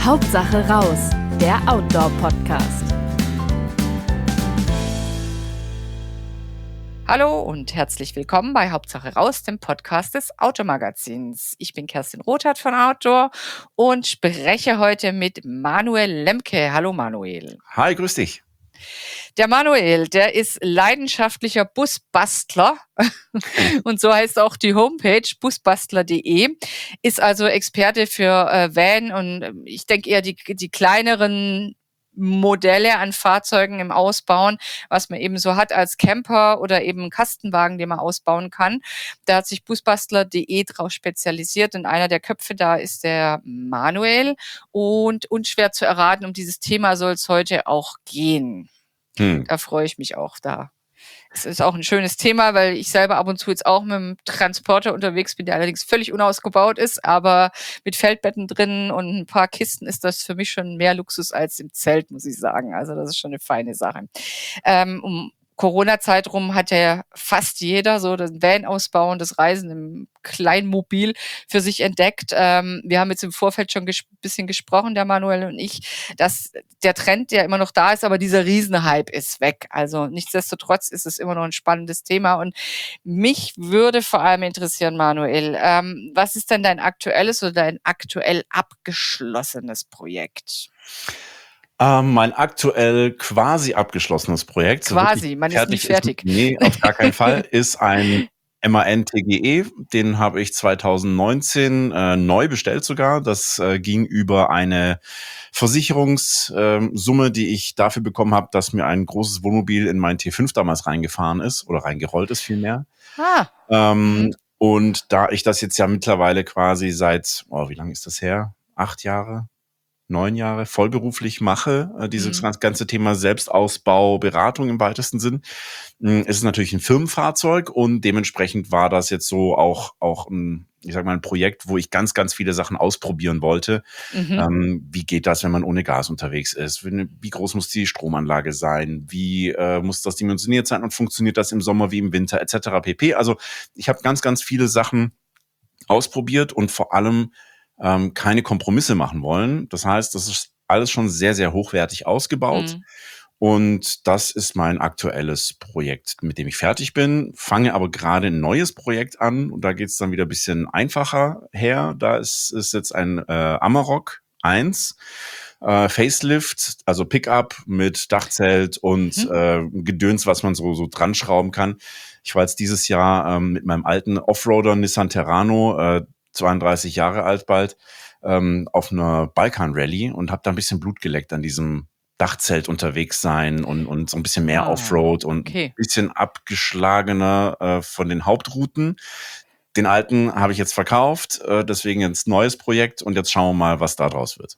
Hauptsache raus, der Outdoor-Podcast. Hallo und herzlich willkommen bei Hauptsache raus, dem Podcast des Outdoor-Magazins. Ich bin Kerstin Rothart von Outdoor und spreche heute mit Manuel Lemke. Hallo Manuel. Hi, grüß dich. Der Manuel, der ist leidenschaftlicher Busbastler und so heißt auch die Homepage busbastler.de, ist also Experte für Van und ich denke eher die kleineren Modelle an Fahrzeugen im Ausbauen, was man eben so hat als Camper oder eben Kastenwagen, den man ausbauen kann. Da hat sich busbastler.de drauf spezialisiert und einer der Köpfe da ist der Manuel und unschwer zu erraten, um dieses Thema soll es heute auch gehen. Da freue ich mich auch da. Es ist auch ein schönes Thema, weil ich selber ab und zu jetzt auch mit dem Transporter unterwegs bin, der allerdings völlig unausgebaut ist, aber mit Feldbetten drin und ein paar Kisten ist das für mich schon mehr Luxus als im Zelt, muss ich sagen. Also das ist schon eine feine Sache. Um Corona-Zeit rum hat ja fast jeder so das Van-Ausbauen, das Reisen im Kleinmobil für sich entdeckt. Wir haben jetzt im Vorfeld schon ein bisschen gesprochen, der Manuel und ich, dass der Trend ja immer noch da ist, aber dieser Riesenhype ist weg. Also nichtsdestotrotz ist es immer noch ein spannendes Thema und mich würde vor allem interessieren, Manuel, was ist denn dein aktuelles oder dein aktuell abgeschlossenes Projekt? Mein aktuell quasi abgeschlossenes Projekt. Quasi, man ist nicht fertig. Nee, auf gar keinen Fall, ist ein MAN TGE. Den habe ich 2019 neu bestellt sogar. Das ging über eine Versicherungssumme, die ich dafür bekommen habe, dass mir ein großes Wohnmobil in mein T5 damals reingefahren ist oder reingerollt ist vielmehr. Und da ich das jetzt ja mittlerweile quasi seit, wie lange ist das her? 8 Jahre? 9 Jahre vollberuflich mache, dieses ganze Thema Selbstausbau, Beratung im weitesten Sinn, ist es natürlich ein Firmenfahrzeug und dementsprechend war das jetzt so auch ein, ich sag mal, ein Projekt, wo ich ganz, ganz viele Sachen ausprobieren wollte. Wie geht das, wenn man ohne Gas unterwegs ist? Wie groß muss die Stromanlage sein? Wie muss das dimensioniert sein und funktioniert das im Sommer wie im Winter etc. pp. Also ich habe ganz, ganz viele Sachen ausprobiert und vor allem keine Kompromisse machen wollen. Das heißt, das ist alles schon sehr, sehr hochwertig ausgebaut. Und das ist mein aktuelles Projekt, mit dem ich fertig bin. Fange aber gerade ein neues Projekt an und da geht es dann wieder ein bisschen einfacher her. Da ist jetzt ein Amarok 1. Facelift, also Pickup mit Dachzelt und Gedöns, was man so dran schrauben kann. Ich war jetzt dieses Jahr mit meinem alten Offroader Nissan Terrano 32 Jahre alt bald, auf einer Balkan-Rallye und habe da ein bisschen Blut geleckt an diesem Dachzelt unterwegs sein und so ein bisschen mehr Offroad und ein bisschen abgeschlagener von den Hauptrouten. Den alten habe ich jetzt verkauft, deswegen jetzt neues Projekt und jetzt schauen wir mal, was da draus wird.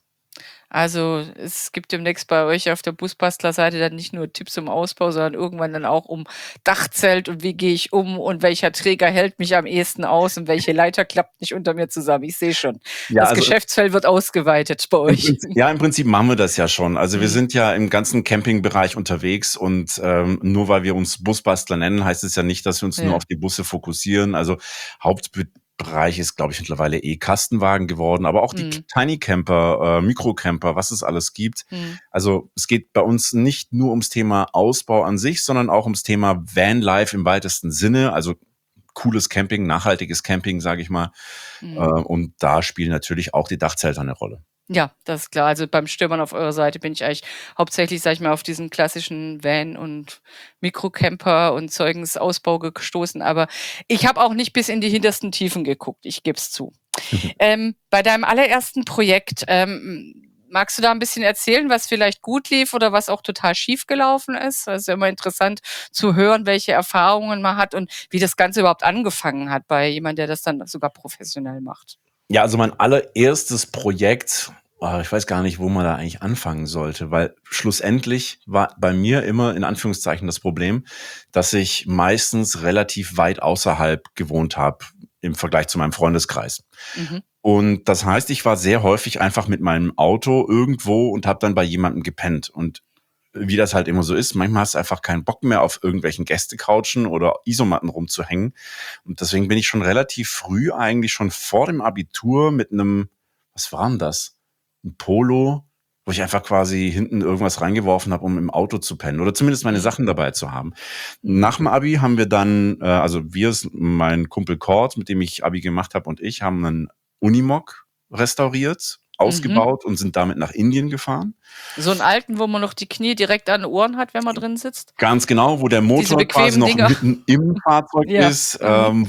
Also es gibt demnächst bei euch auf der Busbastler-Seite dann nicht nur Tipps zum Ausbau, sondern irgendwann dann auch um Dachzelt und wie gehe ich um und welcher Träger hält mich am ehesten aus und welche Leiter klappt nicht unter mir zusammen. Ich sehe schon, das Geschäftsfeld wird ausgeweitet bei euch. Im Prinzip machen wir das ja schon. Also wir sind ja im ganzen Campingbereich unterwegs und nur weil wir uns Busbastler nennen, heißt es ja nicht, dass wir uns nur auf die Busse fokussieren. Also Hauptbereich ist, glaube ich, mittlerweile Kastenwagen geworden, aber auch die Tiny Camper, Mikrocamper, was es alles gibt. Also es geht bei uns nicht nur ums Thema Ausbau an sich, sondern auch ums Thema Vanlife im weitesten Sinne, also cooles Camping, nachhaltiges Camping, sage ich mal. Und da spielen natürlich auch die Dachzelte eine Rolle. Ja, das ist klar. Also beim Stöbern auf eurer Seite bin ich eigentlich hauptsächlich, sag ich mal, auf diesen klassischen Van- und Mikrocamper und Zeugensausbau gestoßen. Aber ich habe auch nicht bis in die hintersten Tiefen geguckt, ich gebe es zu. Bei deinem allerersten Projekt, magst du da ein bisschen erzählen, was vielleicht gut lief oder was auch total schief gelaufen ist? Das ist ja immer interessant zu hören, welche Erfahrungen man hat und wie das Ganze überhaupt angefangen hat bei jemandem, der das dann sogar professionell macht. Ja, also mein allererstes Projekt, ich weiß gar nicht, wo man da eigentlich anfangen sollte, weil schlussendlich war bei mir immer in Anführungszeichen das Problem, dass ich meistens relativ weit außerhalb gewohnt habe im Vergleich zu meinem Freundeskreis. Und das heißt, ich war sehr häufig einfach mit meinem Auto irgendwo und habe dann bei jemandem gepennt. Und wie das halt immer so ist, manchmal hast du einfach keinen Bock mehr auf irgendwelchen Gästecouchen oder Isomatten rumzuhängen. Und deswegen bin ich schon relativ früh, eigentlich schon vor dem Abitur mit einem, was war denn das? ein Polo, wo ich einfach quasi hinten irgendwas reingeworfen habe, um im Auto zu pennen oder zumindest meine Sachen dabei zu haben. Nach dem Abi haben wir dann, mein Kumpel Kort, mit dem ich Abi gemacht habe, und ich haben einen Unimog restauriert, ausgebaut und sind damit nach Indien gefahren. So einen alten, wo man noch die Knie direkt an den Ohren hat, wenn man drin sitzt? Ganz genau, wo der Diese Motor quasi bequemen noch Dinger. mitten im Fahrzeug Ja. ist,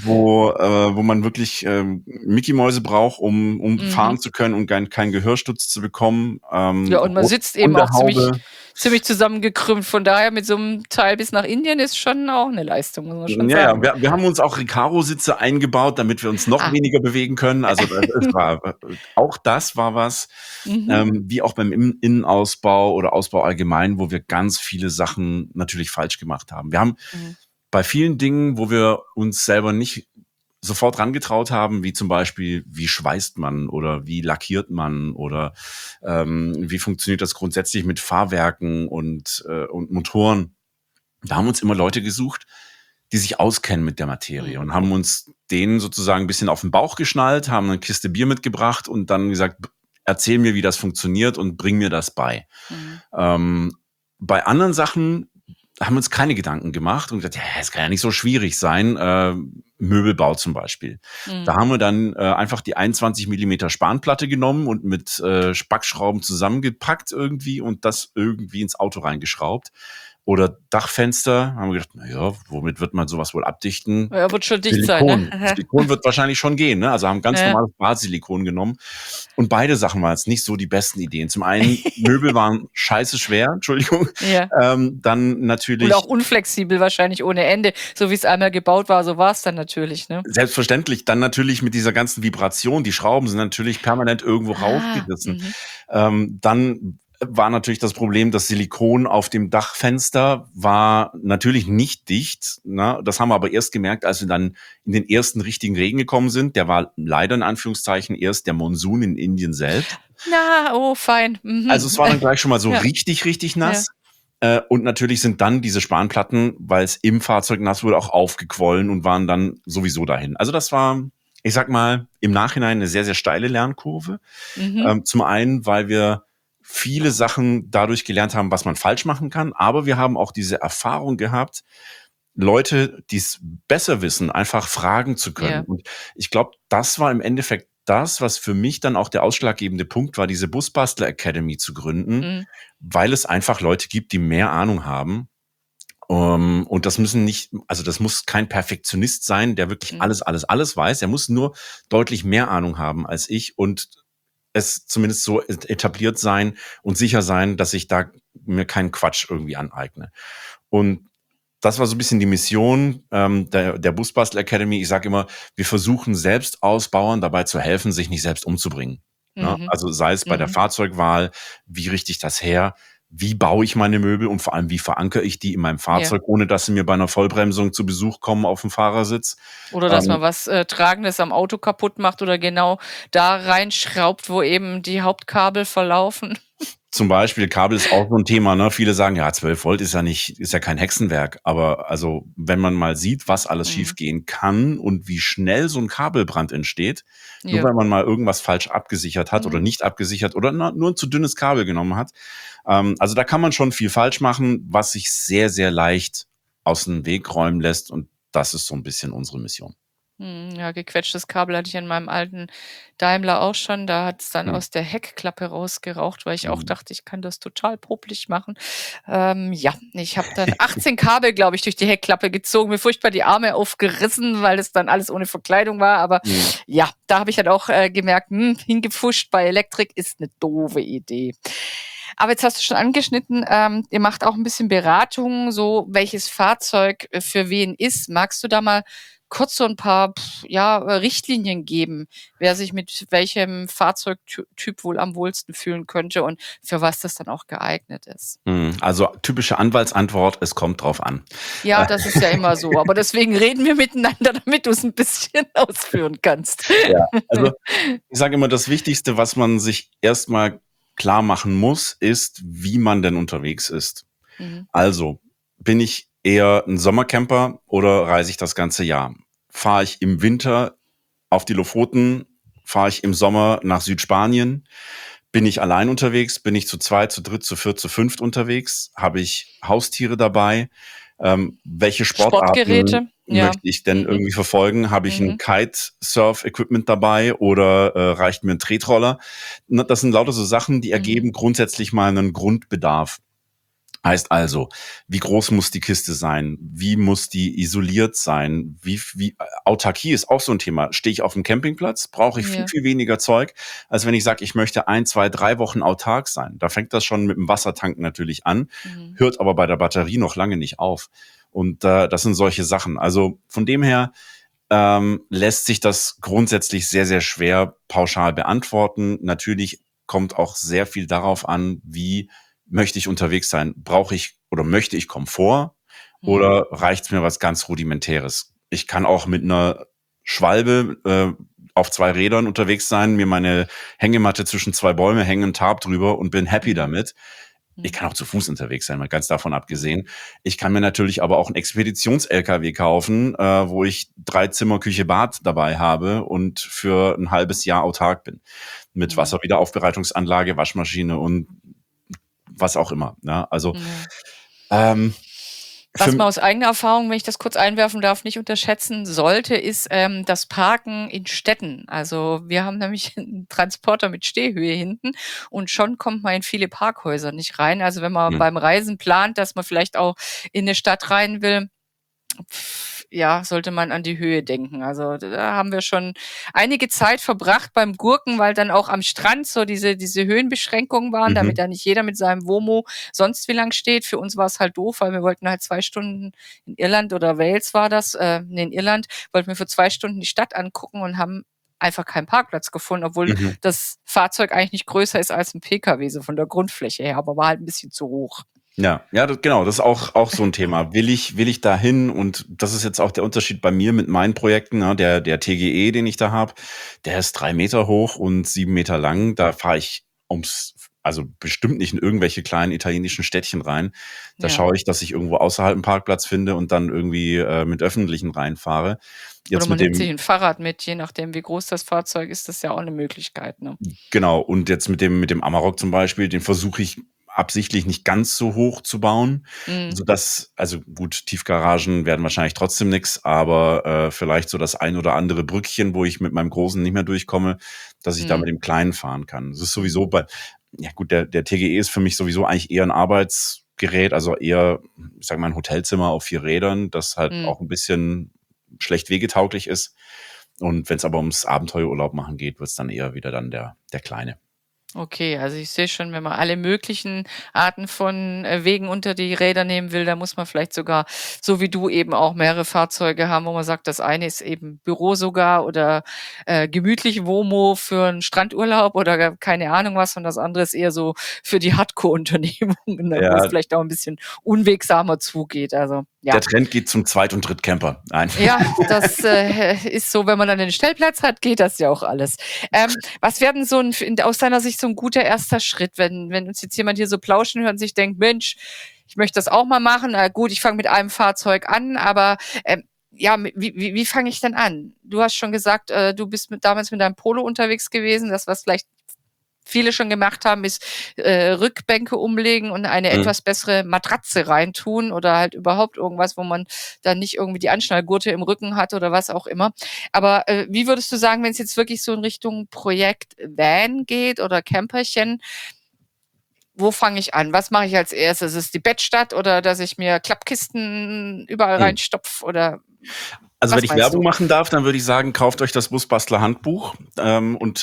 wo man wirklich Mickey-Mäuse braucht, um fahren zu können und keinen Gehörsturz zu bekommen. Ja, und man sitzt eben auch ziemlich zusammengekrümmt. Von daher mit so einem Teil bis nach Indien ist schon auch eine Leistung, muss man schon sagen. Ja, wir haben uns auch Recaro-Sitze eingebaut, damit wir uns noch weniger bewegen können. Also auch das war was, wie auch beim Innenausbau oder Ausbau allgemein, wo wir ganz viele Sachen natürlich falsch gemacht haben. Wir haben bei vielen Dingen, wo wir uns selber nicht sofort rangetraut haben, wie zum Beispiel, wie schweißt man oder wie lackiert man oder wie funktioniert das grundsätzlich mit Fahrwerken und Motoren. Da haben uns immer Leute gesucht, die sich auskennen mit der Materie und haben uns denen sozusagen ein bisschen auf den Bauch geschnallt, haben eine Kiste Bier mitgebracht und dann gesagt, erzähl mir, wie das funktioniert und bring mir das bei. Bei anderen Sachen haben wir uns keine Gedanken gemacht und gesagt, ja, es kann ja nicht so schwierig sein, Möbelbau zum Beispiel. Da haben wir dann einfach die 21 Millimeter Spanplatte genommen und mit Spackschrauben zusammengepackt irgendwie und das irgendwie ins Auto reingeschraubt. Oder Dachfenster, haben wir gedacht, naja, womit wird man sowas wohl abdichten? Ja, wird schon dicht Silikon. sein, ne? Silikon wird wahrscheinlich schon gehen, ne? Also haben ganz normales Basilikon genommen. Und beide Sachen waren jetzt nicht so die besten Ideen. Zum einen, Möbel waren scheiße schwer, Entschuldigung. Ja. Dann natürlich. Und auch unflexibel wahrscheinlich ohne Ende. So wie es einmal gebaut war, so war es dann natürlich, ne? Selbstverständlich. Dann natürlich mit dieser ganzen Vibration. Die Schrauben sind natürlich permanent irgendwo raufgerissen. Dann war natürlich das Problem, das Silikon auf dem Dachfenster war natürlich nicht dicht. Ne? Das haben wir aber erst gemerkt, als wir dann in den ersten richtigen Regen gekommen sind. Der war leider in Anführungszeichen erst der Monsun in Indien selbst. Na, oh, fein. Also es war dann gleich schon mal so richtig nass. Und natürlich sind dann diese Spanplatten, weil es im Fahrzeug nass wurde, auch aufgequollen und waren dann sowieso dahin. Also das war, ich sag mal, im Nachhinein eine sehr, sehr steile Lernkurve. Zum einen, weil wir viele Sachen dadurch gelernt haben, was man falsch machen kann. Aber wir haben auch diese Erfahrung gehabt, Leute, die es besser wissen, einfach fragen zu können. Ja. Und ich glaube, das war im Endeffekt das, was für mich dann auch der ausschlaggebende Punkt war, diese Busbastler Academy zu gründen, weil es einfach Leute gibt, die mehr Ahnung haben. Und das das muss kein Perfektionist sein, der wirklich alles weiß. Er muss nur deutlich mehr Ahnung haben als ich und es zumindest so etabliert sein und sicher sein, dass ich da mir keinen Quatsch irgendwie aneigne. Und das war so ein bisschen die Mission der Busbastel Academy. Ich sage immer, wir versuchen selbst Ausbauern dabei zu helfen, sich nicht selbst umzubringen. Ne? Also sei es bei der Fahrzeugwahl, wie richte ich das her, wie baue ich meine Möbel und vor allem, wie verankere ich die in meinem Fahrzeug, ohne dass sie mir bei einer Vollbremsung zu Besuch kommen auf dem Fahrersitz. Oder dass man was Tragendes am Auto kaputt macht oder genau da reinschraubt, wo eben die Hauptkabel verlaufen. Zum Beispiel, Kabel ist auch so ein Thema, ne? Viele sagen, ja, 12 Volt ist ja kein Hexenwerk. Aber also, wenn man mal sieht, was alles schiefgehen kann und wie schnell so ein Kabelbrand entsteht, nur weil man mal irgendwas falsch abgesichert hat oder nicht abgesichert oder nur ein zu dünnes Kabel genommen hat. Also da kann man schon viel falsch machen, was sich sehr, sehr leicht aus dem Weg räumen lässt. Und das ist so ein bisschen unsere Mission. Ja, gequetschtes Kabel hatte ich in meinem alten Daimler auch schon. Da hat es dann aus der Heckklappe rausgeraucht, weil ich auch dachte, ich kann das total popelig machen. Ich habe dann 18 Kabel, glaube ich, durch die Heckklappe gezogen, mir furchtbar die Arme aufgerissen, weil das dann alles ohne Verkleidung war. Aber ja, da habe ich dann auch gemerkt, hingepfuscht bei Elektrik ist eine doofe Idee. Aber jetzt hast du schon angeschnitten, ihr macht auch ein bisschen Beratung, so welches Fahrzeug für wen ist. Magst du da mal kurz so ein paar Richtlinien geben, wer sich mit welchem Fahrzeugtyp wohl am wohlsten fühlen könnte und für was das dann auch geeignet ist? Also typische Anwaltsantwort, es kommt drauf an. Ja, das ist ja immer so, aber deswegen reden wir miteinander, damit du es ein bisschen ausführen kannst. Ja, also ich sage immer, das Wichtigste, was man sich erstmal klar machen muss, ist, wie man denn unterwegs ist. Also, bin ich eher ein Sommercamper oder reise ich das ganze Jahr? Fahre ich im Winter auf die Lofoten? Fahre ich im Sommer nach Südspanien? Bin ich allein unterwegs? Bin ich zu zweit, zu dritt, zu viert, zu fünft unterwegs? Habe ich Haustiere dabei? Welche Sportarten Sportgeräte, ja. möchte ich denn irgendwie verfolgen? Habe ich ein Kitesurf-Equipment dabei oder reicht mir ein Tretroller? Das sind lauter so Sachen, die ergeben grundsätzlich mal einen Grundbedarf. Heißt also, wie groß muss die Kiste sein? Wie muss die isoliert sein? Wie Autarkie ist auch so ein Thema. Stehe ich auf dem Campingplatz, brauche ich viel, Ja. viel weniger Zeug, als wenn ich sage, ich möchte 1, 2, 3 Wochen autark sein. Da fängt das schon mit dem Wassertank natürlich an, hört aber bei der Batterie noch lange nicht auf. Und das sind solche Sachen. Also von dem her lässt sich das grundsätzlich sehr, sehr schwer pauschal beantworten. Natürlich kommt auch sehr viel darauf an, wie möchte ich unterwegs sein? Brauche ich oder möchte ich Komfort oder reicht's mir was ganz Rudimentäres? Ich kann auch mit einer Schwalbe auf 2 Rädern unterwegs sein, mir meine Hängematte zwischen 2 Bäume hängen, einen Tarp drüber und bin happy damit. Ich kann auch zu Fuß unterwegs sein, mal ganz davon abgesehen. Ich kann mir natürlich aber auch einen Expeditions-LKW kaufen, wo ich 3 Zimmer, Küche, Bad dabei habe und für ein halbes Jahr autark bin. Mit Wasserwiederaufbereitungsanlage, Waschmaschine und was auch immer. Ne? Also Was man aus eigener Erfahrung, wenn ich das kurz einwerfen darf, nicht unterschätzen sollte, ist das Parken in Städten. Also wir haben nämlich einen Transporter mit Stehhöhe hinten und schon kommt man in viele Parkhäuser nicht rein. Also wenn man beim Reisen plant, dass man vielleicht auch in eine Stadt rein will, ja, sollte man an die Höhe denken. Also da haben wir schon einige Zeit verbracht beim Gurken, weil dann auch am Strand so diese Höhenbeschränkungen waren, damit da nicht jeder mit seinem Womo sonst wie lang steht. Für uns war es halt doof, weil wir wollten halt 2 Stunden in Irland oder Wales war das, in Irland, wollten wir für 2 Stunden die Stadt angucken und haben einfach keinen Parkplatz gefunden, obwohl das Fahrzeug eigentlich nicht größer ist als ein PKW, so von der Grundfläche her, aber war halt ein bisschen zu hoch. Ja, genau, das ist auch so ein Thema. Will ich da hin? Und das ist jetzt auch der Unterschied bei mir mit meinen Projekten. Ne? Der TGE, den ich da habe, der ist 3 Meter hoch und 7 Meter lang. Da fahre ich also bestimmt nicht in irgendwelche kleinen italienischen Städtchen rein. Da schaue ich, dass ich irgendwo außerhalb einen Parkplatz finde und dann irgendwie mit Öffentlichen reinfahre. Jetzt oder man nimmt sich ein Fahrrad mit, je nachdem, wie groß das Fahrzeug ist, das ist ja auch eine Möglichkeit. Ne? Genau, und jetzt mit dem Amarok zum Beispiel, den versuche ich absichtlich nicht ganz so hoch zu bauen, sodass, also gut, Tiefgaragen werden wahrscheinlich trotzdem nix, aber vielleicht so das ein oder andere Brückchen, wo ich mit meinem Großen nicht mehr durchkomme, dass ich da mit dem Kleinen fahren kann. Das ist sowieso ja gut, der TGE ist für mich sowieso eigentlich eher ein Arbeitsgerät, also eher, ich sag mal, ein Hotelzimmer auf 4 Rädern, das halt auch ein bisschen schlecht wegetauglich ist. Und wenn es aber ums Abenteuerurlaub machen geht, wird es dann eher wieder dann der Kleine. Okay, also ich sehe schon, wenn man alle möglichen Arten von Wegen unter die Räder nehmen will, dann muss man vielleicht sogar, so wie du, eben auch mehrere Fahrzeuge haben, wo man sagt, das eine ist eben Büro sogar oder gemütlich Womo für einen Strandurlaub oder keine Ahnung was und das andere ist eher so für die Hardcore-Unternehmungen, ne, wo es vielleicht auch ein bisschen unwegsamer zugeht. Also ja. Der Trend geht zum Zweit- und Drittcamper. Nein. Ja, das ist so, wenn man dann den Stellplatz hat, geht das ja auch alles. Was wäre denn aus deiner Sicht so ein guter erster Schritt, wenn uns jetzt jemand hier so plauschen hört und sich denkt, Mensch, ich möchte das auch mal machen. Gut, ich fange mit einem Fahrzeug an, aber ja, wie fange ich denn an? Du hast schon gesagt, du bist damals mit deinem Polo unterwegs gewesen. Das, was vielleicht viele schon gemacht haben, ist Rückbänke umlegen und eine etwas bessere Matratze reintun oder halt überhaupt irgendwas, wo man dann nicht irgendwie die Anschnallgurte im Rücken hat oder was auch immer. Aber wie würdest du sagen, wenn es jetzt wirklich so in Richtung Projekt Van geht oder Camperchen, wo fange ich an? Was mache ich als erstes? Ist es die Bettstatt oder dass ich mir Klappkisten überall reinstopfe oder also was wenn ich meinst Werbung du? machen darf, dann würde ich sagen, kauft euch das Busbastler Handbuch und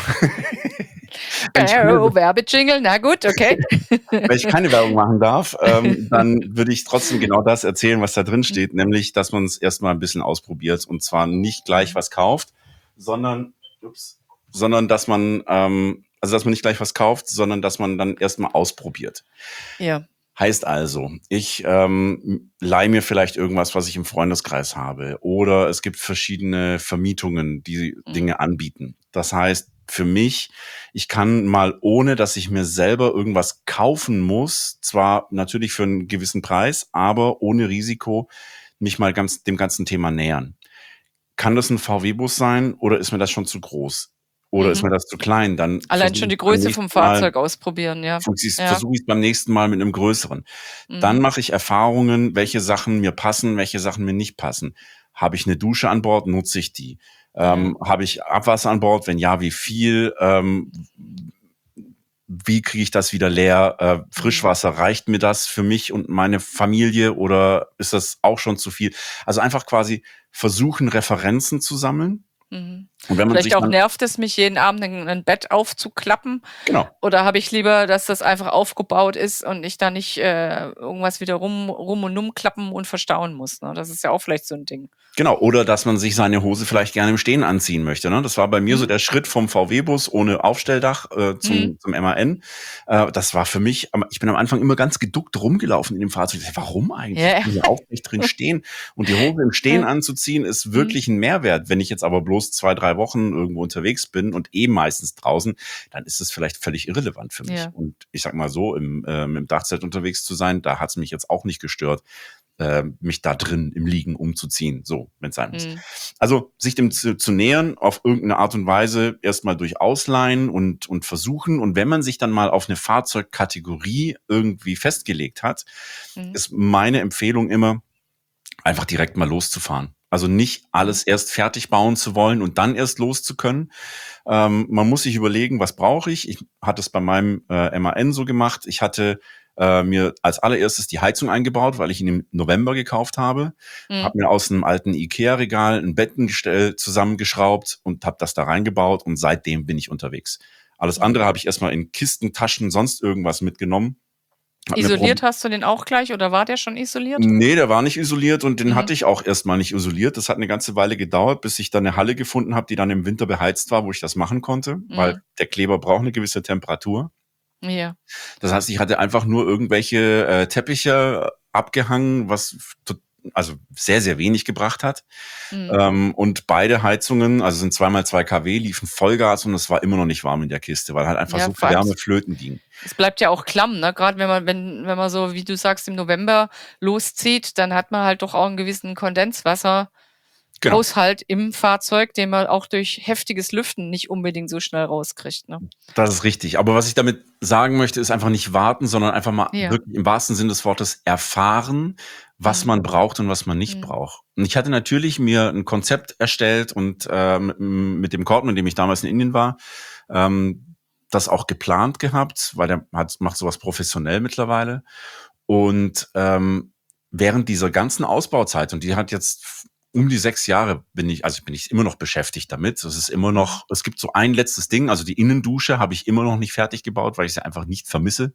Werbejingle, na gut, okay. wenn ich keine Werbung machen darf, dann würde ich trotzdem genau das erzählen, was da drin steht, nämlich, dass man es erstmal ein bisschen ausprobiert und zwar nicht gleich was kauft, sondern dass man, also dass man nicht gleich was kauft, sondern dass man dann erstmal ausprobiert. Ja. Heißt also, ich leihe mir vielleicht irgendwas, was ich im Freundeskreis habe, oder es gibt verschiedene Vermietungen, die Dinge anbieten. Das heißt, für mich, ich kann mal, ohne dass ich mir selber irgendwas kaufen muss, zwar natürlich für einen gewissen Preis, aber ohne Risiko, mich mal dem ganzen Thema nähern. Kann das ein VW-Bus sein oder ist mir das schon zu groß? Oder ist mir das zu klein? Dann Allein schon die Größe vom Fahrzeug ausprobieren, ja. versuche ich es beim nächsten Mal mit einem größeren. Dann Mhm. mache ich Erfahrungen, welche Sachen mir passen, welche Sachen mir nicht passen. Habe ich eine Dusche an Bord, nutze ich die. Habe ich Abwasser an Bord? Wenn ja, wie viel? Wie kriege ich das wieder leer? Frischwasser, reicht mir das für mich und meine Familie oder ist das auch schon zu viel? Also einfach quasi versuchen, Referenzen zu sammeln. Mhm. Und wenn man Vielleicht sich auch dann, nervt es mich, jeden Abend ein Bett aufzuklappen. genau, Oder habe ich lieber, dass das einfach aufgebaut ist und ich da nicht irgendwas wieder rum und umklappen und verstauen muss. Ne? Das ist ja auch vielleicht so ein Ding. Genau, oder dass man sich seine Hose vielleicht gerne im Stehen anziehen möchte. Ne? Das war bei mir so der Schritt vom VW-Bus ohne Aufstelldach zum MAN. Das war für mich, ich bin am Anfang immer ganz geduckt rumgelaufen in dem Fahrzeug. Ich dachte, warum eigentlich? Ja. Ich kann ja aufrecht drin stehen. Und die Hose im Stehen Ja. anzuziehen ist wirklich ein Mehrwert. Wenn ich jetzt aber bloß 2-3 Wochen irgendwo unterwegs bin und meistens draußen, dann ist es vielleicht völlig irrelevant für mich. Ja. Und ich sag mal so, im Dachzelt unterwegs zu sein, da hat es mich jetzt auch nicht gestört, mich da drin im Liegen umzuziehen, so, wenn es sein muss. Also sich dem zu nähern, auf irgendeine Art und Weise erstmal durch Ausleihen und versuchen. Und wenn man sich dann mal auf eine Fahrzeugkategorie irgendwie festgelegt hat, ist meine Empfehlung immer, einfach direkt mal loszufahren. Also nicht alles erst fertig bauen zu wollen und dann erst loszukönnen. Man muss sich überlegen, was brauche ich? Ich hatte es bei meinem MAN so gemacht. Ich hatte mir als allererstes die Heizung eingebaut, weil ich ihn im November gekauft habe. Habe mir aus einem alten Ikea-Regal ein Bettengestell zusammengeschraubt und habe das da reingebaut und seitdem bin ich unterwegs. Alles andere habe ich erstmal in Kisten, Taschen, sonst irgendwas mitgenommen. Isoliert hast du den auch gleich oder war der schon isoliert? Nee, der war nicht isoliert und den hatte ich auch erstmal nicht isoliert. Das hat eine ganze Weile gedauert, bis ich dann eine Halle gefunden habe, die dann im Winter beheizt war, wo ich das machen konnte, weil der Kleber braucht eine gewisse Temperatur. Ja. Das heißt, ich hatte einfach nur irgendwelche Teppiche abgehangen, was also sehr, sehr wenig gebracht hat. Und beide Heizungen, also sind 2x2 kW, liefen Vollgas und es war immer noch nicht warm in der Kiste, weil halt einfach so viel Wärme flöten ging. Es bleibt ja auch klamm, ne? Gerade wenn man so, wie du sagst, im November loszieht, dann hat man halt doch auch einen gewissen Kondenswasserhaushalt im Fahrzeug, den man auch durch heftiges Lüften nicht unbedingt so schnell rauskriegt. Ne? Das ist richtig. Aber was ich damit sagen möchte, ist einfach nicht warten, sondern einfach mal wirklich im wahrsten Sinne des Wortes erfahren, was man braucht und was man nicht braucht. Und ich hatte natürlich mir ein Konzept erstellt und mit dem Cordman, mit dem ich damals in Indien war, das auch geplant gehabt, weil der macht sowas professionell mittlerweile. Und während dieser ganzen Ausbauzeit, und die hat jetzt um die 6 Jahre bin ich immer noch beschäftigt damit. Es ist immer noch, es gibt so ein letztes Ding, also die Innendusche habe ich immer noch nicht fertig gebaut, weil ich sie einfach nicht vermisse.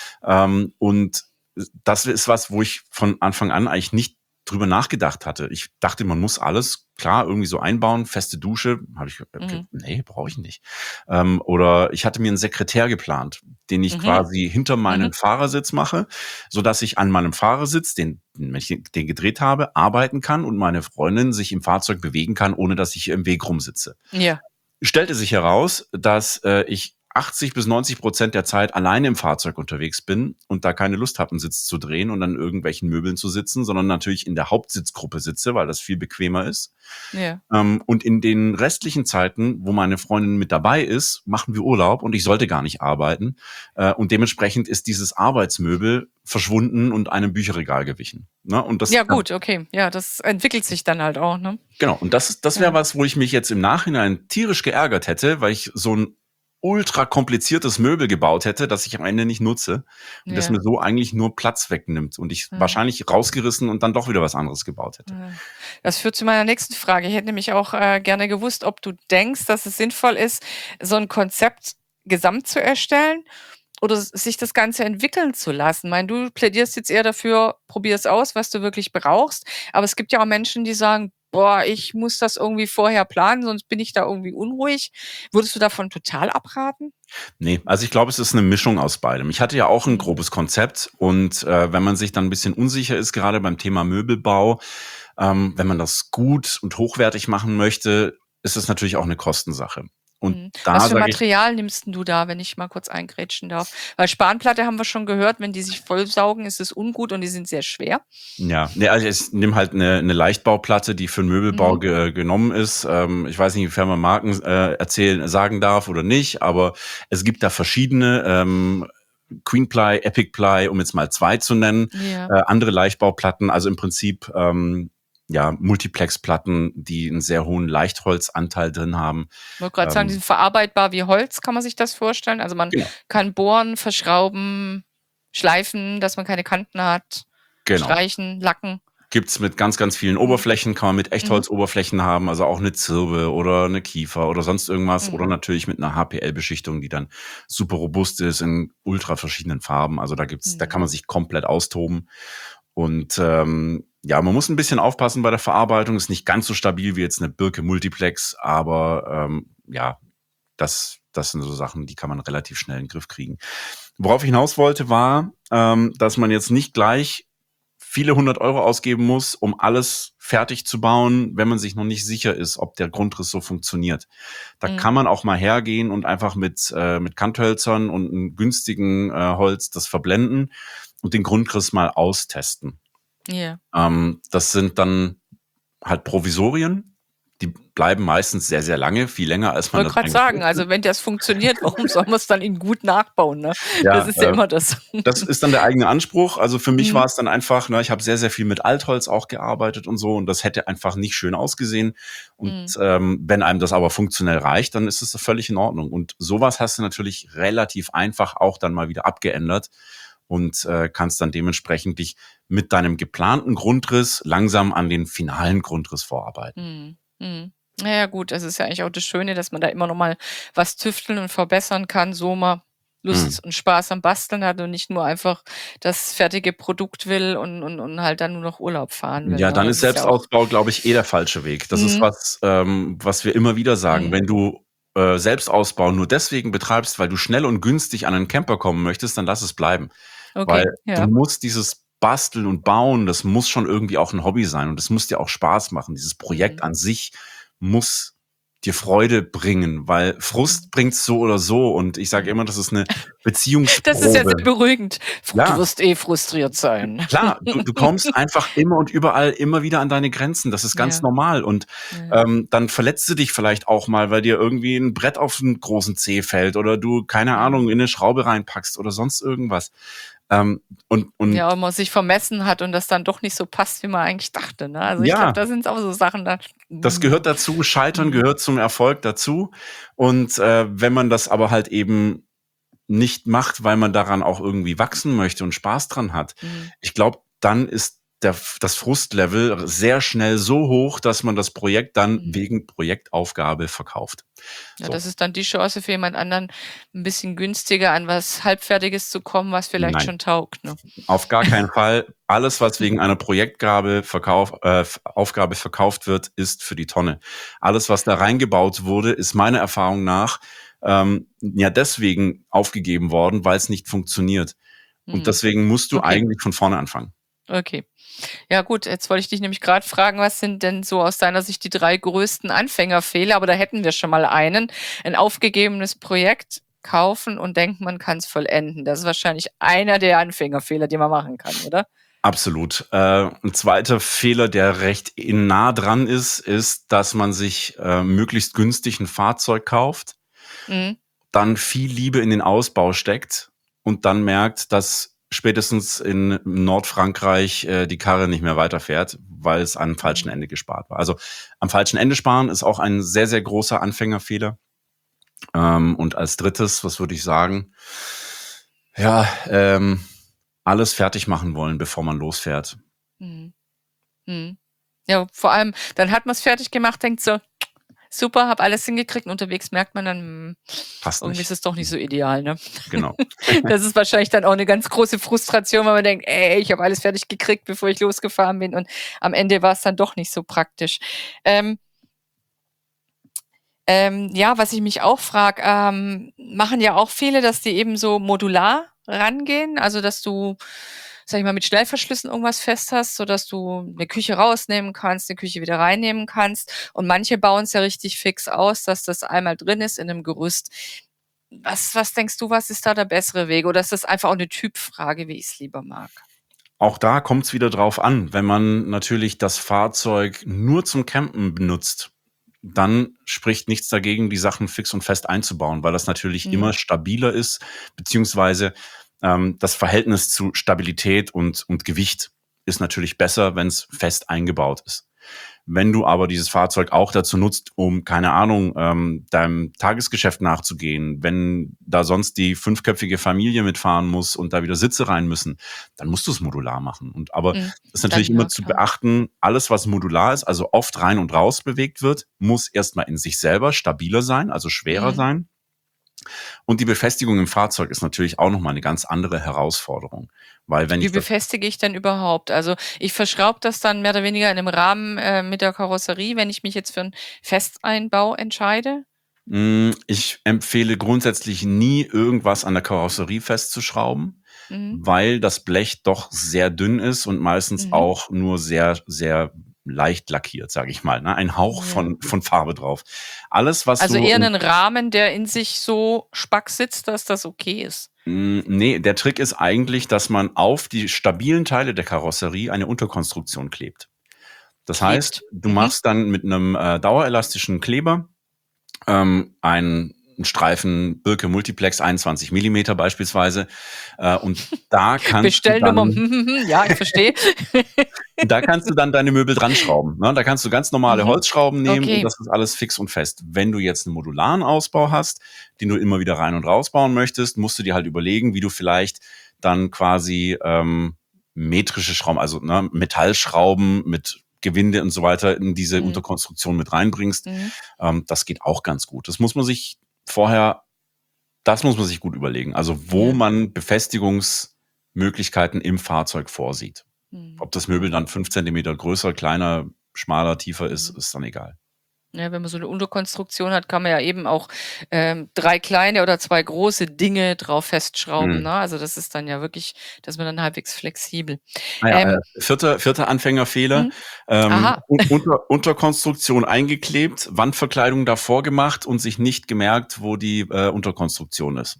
Und das ist was, wo ich von Anfang an eigentlich nicht drüber nachgedacht hatte. Ich dachte, man muss alles klar irgendwie so einbauen, feste Dusche, habe ich nee, brauche ich nicht. Oder ich hatte mir einen Sekretär geplant, den ich quasi hinter meinen Fahrersitz mache, so dass ich an meinem Fahrersitz, wenn ich den gedreht habe, arbeiten kann und meine Freundin sich im Fahrzeug bewegen kann, ohne dass ich im Weg rumsitze. Ja. Stellte sich heraus, dass ich 80-90% der Zeit alleine im Fahrzeug unterwegs bin und da keine Lust habe, einen Sitz zu drehen und an irgendwelchen Möbeln zu sitzen, sondern natürlich in der Hauptsitzgruppe sitze, weil das viel bequemer ist. Ja. Und in den restlichen Zeiten, wo meine Freundin mit dabei ist, machen wir Urlaub und ich sollte gar nicht arbeiten. Und dementsprechend ist dieses Arbeitsmöbel verschwunden und einem Bücherregal gewichen. Ne? Und das, ja, gut, okay. Ja, das entwickelt sich dann halt auch. Ne? Genau, und das wäre was, wo ich mich jetzt im Nachhinein tierisch geärgert hätte, weil ich so ein ultra kompliziertes Möbel gebaut hätte, das ich am Ende nicht nutze und das mir so eigentlich nur Platz wegnimmt und ich wahrscheinlich rausgerissen und dann doch wieder was anderes gebaut hätte. Das führt zu meiner nächsten Frage. Ich hätte nämlich auch gerne gewusst, ob du denkst, dass es sinnvoll ist, so ein Konzept gesamt zu erstellen oder sich das Ganze entwickeln zu lassen. Ich meine, du plädierst jetzt eher dafür, probier es aus, was du wirklich brauchst, aber es gibt ja auch Menschen, die sagen, boah, ich muss das irgendwie vorher planen, sonst bin ich da irgendwie unruhig. Würdest du davon total abraten? Nee, also ich glaube, es ist eine Mischung aus beidem. Ich hatte ja auch ein grobes Konzept und wenn man sich dann ein bisschen unsicher ist, gerade beim Thema Möbelbau, wenn man das gut und hochwertig machen möchte, ist es natürlich auch eine Kostensache. Und Was da für sage ich, Material nimmst denn du da, wenn ich mal kurz eingrätschen darf? Weil Spanplatte haben wir schon gehört, wenn die sich vollsaugen, ist es ungut und die sind sehr schwer. ja, ne, also ich nehme halt eine Leichtbauplatte, die für den Möbelbau Mhm. genommen ist. Ich weiß nicht, inwiefern man Marken sagen darf oder nicht, aber es gibt da verschiedene Queenply, Epicply, um jetzt mal 2 zu nennen, Ja. andere Leichtbauplatten, also im Prinzip ja, Multiplex-Platten, die einen sehr hohen Leichtholzanteil drin haben. Ich wollte gerade sagen, die sind verarbeitbar wie Holz, kann man sich das vorstellen? Also man Genau. kann bohren, verschrauben, schleifen, dass man keine Kanten hat, Genau. streichen, lacken. Gibt's mit ganz, ganz vielen Oberflächen, kann man mit Echtholzoberflächen haben, also auch eine Zirbe oder eine Kiefer oder sonst irgendwas oder natürlich mit einer HPL-Beschichtung, die dann super robust ist in ultra verschiedenen Farben. Also da kann man sich komplett austoben. Und ja, man muss ein bisschen aufpassen bei der Verarbeitung. Ist nicht ganz so stabil wie jetzt eine Birke Multiplex, aber ja, das sind so Sachen, die kann man relativ schnell in den Griff kriegen. Worauf ich hinaus wollte, war, dass man jetzt nicht gleich viele 100 € ausgeben muss, um alles fertig zu bauen, wenn man sich noch nicht sicher ist, ob der Grundriss so funktioniert. Da kann man auch mal hergehen und einfach mit Kanthölzern und einem günstigen Holz das verblenden und den Grundriss mal austesten. Ja. Das sind dann halt Provisorien. Die bleiben meistens sehr, sehr lange, viel länger, als Ich man wollte das gerade eigentlich sagen, möchte. also wenn das funktioniert, warum soll man es dann in gut nachbauen, ne? Ja, Das ist ja immer das. das ist dann der eigene Anspruch. Also für mich war Mhm. es dann einfach, ne, ich habe sehr, sehr viel mit Altholz auch gearbeitet und so und das hätte einfach nicht schön ausgesehen. Und wenn einem das aber funktionell reicht, dann ist es völlig in Ordnung. Und sowas hast du natürlich relativ einfach auch dann mal wieder abgeändert und kannst dann dementsprechend dich mit deinem geplanten Grundriss langsam an den finalen Grundriss vorarbeiten. Naja gut, das ist ja eigentlich auch das Schöne, dass man da immer noch mal was tüfteln und verbessern kann, so mal Mhm. Lust und Spaß am Basteln hat und nicht nur einfach das fertige Produkt will und halt dann nur noch Urlaub fahren will, Ja, ne? dann Das ist ist ja auch Selbstausbau, glaube ich, der falsche Weg. Das ist mhm, was wir immer wieder sagen. mhm, Wenn du Selbstausbau nur deswegen betreibst, weil du schnell und günstig an einen Camper kommen möchtest, dann lass es bleiben. Weil okay, du ja. musst dieses Basteln und Bauen, das muss schon irgendwie auch ein Hobby sein und es muss dir auch Spaß machen. Dieses Projekt Mhm, an sich muss dir Freude bringen, weil mhm. Frust bringt's so oder so. Und ich sage immer, das ist eine Das ist ja Beziehungsprobe. sehr beruhigend. Du Ja, wirst frustriert sein. klar, du kommst einfach immer und überall immer wieder an deine Grenzen. Das ist ganz Ja, normal. Und ja. dann verletzt du dich vielleicht auch mal, weil dir irgendwie ein Brett auf den großen Zeh fällt oder du, keine Mhm. Ahnung, in eine Schraube reinpackst oder sonst irgendwas. Und Ja, und man sich vermessen hat und das dann doch nicht so passt, wie man eigentlich dachte, ne? Also, ich glaube, ja, da sind's auch so Sachen da das gehört dazu. Scheitern mhm, gehört zum Erfolg dazu. Und wenn man das aber halt eben nicht macht, weil man daran auch irgendwie wachsen möchte und Spaß dran hat, mhm. ich glaube, dann ist das Frustlevel sehr schnell so hoch, dass man das Projekt dann Mhm. wegen Projektaufgabe verkauft. Ja, So, das ist dann die Chance für jemand anderen, 'n bisschen günstiger an was Halbfertiges zu kommen, was vielleicht nein, schon taugt, ne? auf gar keinen Fall. Alles, was wegen einer Aufgabe verkauft wird, ist für die Tonne. Alles, was da reingebaut wurde, ist meiner Erfahrung nach ja deswegen aufgegeben worden, weil es nicht funktioniert. Und Mhm. deswegen musst du Okay, eigentlich von vorne anfangen. okay. Ja gut, jetzt wollte ich dich nämlich grad fragen, was sind denn so aus deiner Sicht die 3 größten Anfängerfehler? Aber da hätten wir schon mal einen. Ein aufgegebenes Projekt kaufen und denken, man kann's vollenden. Das ist wahrscheinlich einer der Anfängerfehler, die man machen kann, oder? Absolut. 'N zweiter Fehler, der recht nah dran ist, dass man sich möglichst günstig ein Fahrzeug kauft, Mhm. dann viel Liebe in den Ausbau steckt und dann merkt, dass spätestens in Nordfrankreich die Karre nicht mehr weiterfährt, weil es am falschen Mhm. Ende gespart war. Also, am falschen Ende sparen ist auch ein sehr, sehr großer Anfängerfehler. Und als Drittes, was würde ich sagen? Ja, alles fertig machen wollen, bevor man losfährt. Mhm. Mhm. Ja, vor allem, dann hat man's fertig gemacht, denkt so: „Super, habe alles hingekriegt." Und unterwegs merkt man dann, Passt irgendwie ist nicht. es doch nicht so ideal, ne? Genau. Das ist wahrscheinlich dann auch 'ne ganz große Frustration, weil man denkt: „Ey, ich habe alles fertig gekriegt, bevor ich losgefahren bin." Und am Ende war's dann doch nicht so praktisch. Ähm, ja, was ich mich auch frage, machen ja auch viele, dass die eben so modular rangehen, also, dass du sag ich mal, mit Schnellverschlüssen irgendwas fest hast, sodass du eine Küche rausnehmen kannst, eine Küche wieder reinnehmen kannst. Und manche bauen es ja richtig fix aus, dass das einmal drin ist in einem Gerüst. Was denkst du, was ist da der bessere Weg? Oder ist das einfach auch eine Typfrage, wie ich es lieber mag? Auch da kommt es wieder drauf an. Wenn man natürlich das Fahrzeug nur zum Campen benutzt, dann spricht nichts dagegen, die Sachen fix und fest einzubauen, weil das natürlich immer stabiler ist, beziehungsweise das Verhältnis zu Stabilität und Gewicht ist natürlich besser, wenn es fest eingebaut ist. Wenn du aber dieses Fahrzeug auch dazu nutzt, um, keine Ahnung, deinem Tagesgeschäft nachzugehen, wenn da sonst die 5-köpfige Familie mitfahren muss und da wieder Sitze rein müssen, dann musst du es modular machen. Aber ist natürlich Dann, immer ja, zu klar. beachten, alles, was modular ist, also oft rein und raus bewegt wird, muss erstmal in sich selber stabiler sein, also schwerer sein. Und die Befestigung im Fahrzeug ist natürlich auch nochmal eine ganz andere Herausforderung. Weil wenn Wie ich das befestige ich denn überhaupt? Also ich verschraube das dann mehr oder weniger in einem Rahmen mit der Karosserie, wenn ich mich jetzt für einen Festeinbau entscheide? Ich empfehle grundsätzlich nie, irgendwas an der Karosserie festzuschrauben, Mhm. weil das Blech doch sehr dünn ist und meistens Mhm. auch nur sehr, sehr leicht lackiert, sage ich mal. Ne? Ein Hauch Ja. von Farbe drauf. Alles, was Also so eher einen Rahmen, der in sich so spack sitzt, dass das okay ist. Nee, der Trick ist eigentlich, dass man auf die stabilen Teile der Karosserie eine Unterkonstruktion klebt. Das heißt, Klebt. du machst dann mit einem dauerelastischen Kleber einen Streifen Birke Multiplex 21 Millimeter beispielsweise. Und da kannst du Bestellnummer, dann, ja, ich verstehe. da kannst du dann deine Möbel dran schrauben. Ne? Da kannst du ganz normale Mhm. Holzschrauben nehmen und Okay. das ist alles fix und fest. Wenn du jetzt einen modularen Ausbau hast, den du immer wieder rein und rausbauen möchtest, musst du dir halt überlegen, wie du vielleicht dann quasi metrische Schrauben, also Metallschrauben mit Gewinde und so weiter in diese Unterkonstruktion mit reinbringst. Das geht auch ganz gut. Das muss man sich gut überlegen. Also wo Ja. man Befestigungsmöglichkeiten im Fahrzeug vorsieht. Ob das Möbel dann 5 Zentimeter größer, kleiner, schmaler, tiefer ist dann egal. Ja, wenn man so eine Unterkonstruktion hat, kann man ja eben auch 3 kleine oder 2 große Dinge drauf festschrauben, ne? Also, das ist dann ja wirklich, dass man dann halbwegs flexibel. Vierter Anfängerfehler. Mhm. Aha. Unterkonstruktion eingeklebt, Wandverkleidung davor gemacht und sich nicht gemerkt, wo die Unterkonstruktion ist.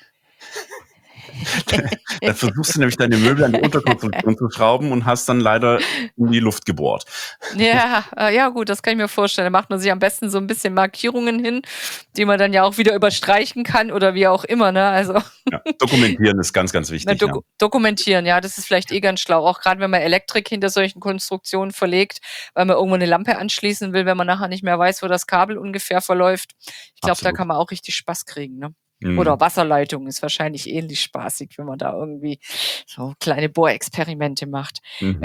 Dann versuchst du nämlich deine Möbel an die Unterkonstruktion zu schrauben und hast dann leider in die Luft gebohrt. Ja, ja gut, das kann ich mir vorstellen. Da macht man sich am besten so ein bisschen Markierungen hin, die man dann ja auch wieder überstreichen kann oder wie auch immer, ne? Also Ja, dokumentieren ist ganz, ganz wichtig. dokumentieren, ja, das ist vielleicht ganz schlau. Auch gerade wenn man Elektrik hinter solchen Konstruktionen verlegt, weil man irgendwo eine Lampe anschließen will, wenn man nachher nicht mehr weiß, wo das Kabel ungefähr verläuft. Ich glaube, da Absolut. kann man auch richtig Spaß kriegen, ne? Oder Wasserleitung ist wahrscheinlich ähnlich spaßig, wenn man da irgendwie so kleine Bohrexperimente macht.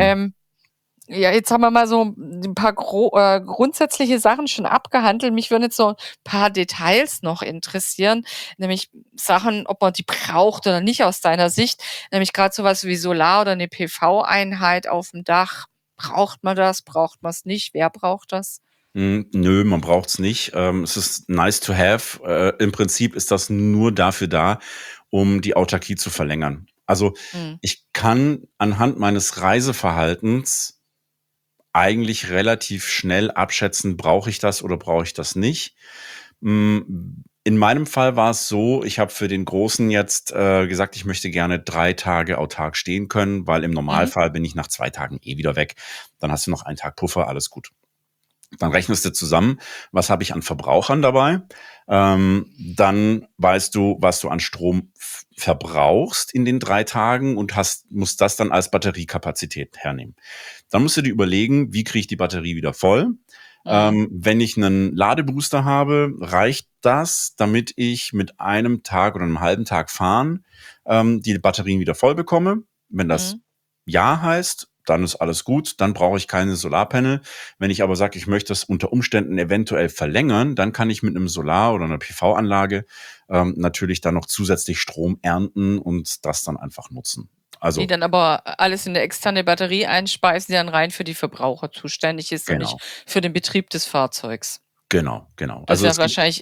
Ja, jetzt haben wir mal so ein paar grundsätzliche Sachen schon abgehandelt. Mich würden jetzt so ein paar Details noch interessieren, nämlich Sachen, ob man die braucht oder nicht aus deiner Sicht. Nämlich gerade sowas wie Solar oder eine PV-Einheit auf dem Dach. Braucht man das? Braucht man es nicht? Wer braucht das? Nö, man braucht's nicht. Es ist nice to have. Im Prinzip ist das nur dafür da, um die Autarkie zu verlängern. Also ich kann anhand meines Reiseverhaltens eigentlich relativ schnell abschätzen, brauche ich das oder brauche ich das nicht. In meinem Fall war es so, ich habe für den Großen jetzt gesagt, ich möchte gerne 3 Tage autark stehen können, weil im Normalfall bin ich nach 2 Tagen wieder weg. Dann hast du noch einen Tag Puffer, alles gut. Dann rechnest du zusammen, was habe ich an Verbrauchern dabei. Dann weißt du, was du an Strom verbrauchst in den 3 Tagen und musst das dann als Batteriekapazität hernehmen. Dann musst du dir überlegen, wie kriege ich die Batterie wieder voll. Wenn ich einen Ladebooster habe, reicht das, damit ich mit einem Tag oder einem halben Tag fahren die Batterien wieder voll bekomme. Wenn das ja heißt, dann ist alles gut, dann brauche ich keine Solarpanel. Wenn ich aber sage, ich möchte das unter Umständen eventuell verlängern, dann kann ich mit einem Solar- oder einer PV-Anlage natürlich dann noch zusätzlich Strom ernten und das dann einfach nutzen. Also, Die dann aber alles in eine externe Batterie einspeisen, die dann rein für die Verbraucher zuständig ist und genau, nicht für den Betrieb des Fahrzeugs. genau. Das Also ist ja es gibt wahrscheinlich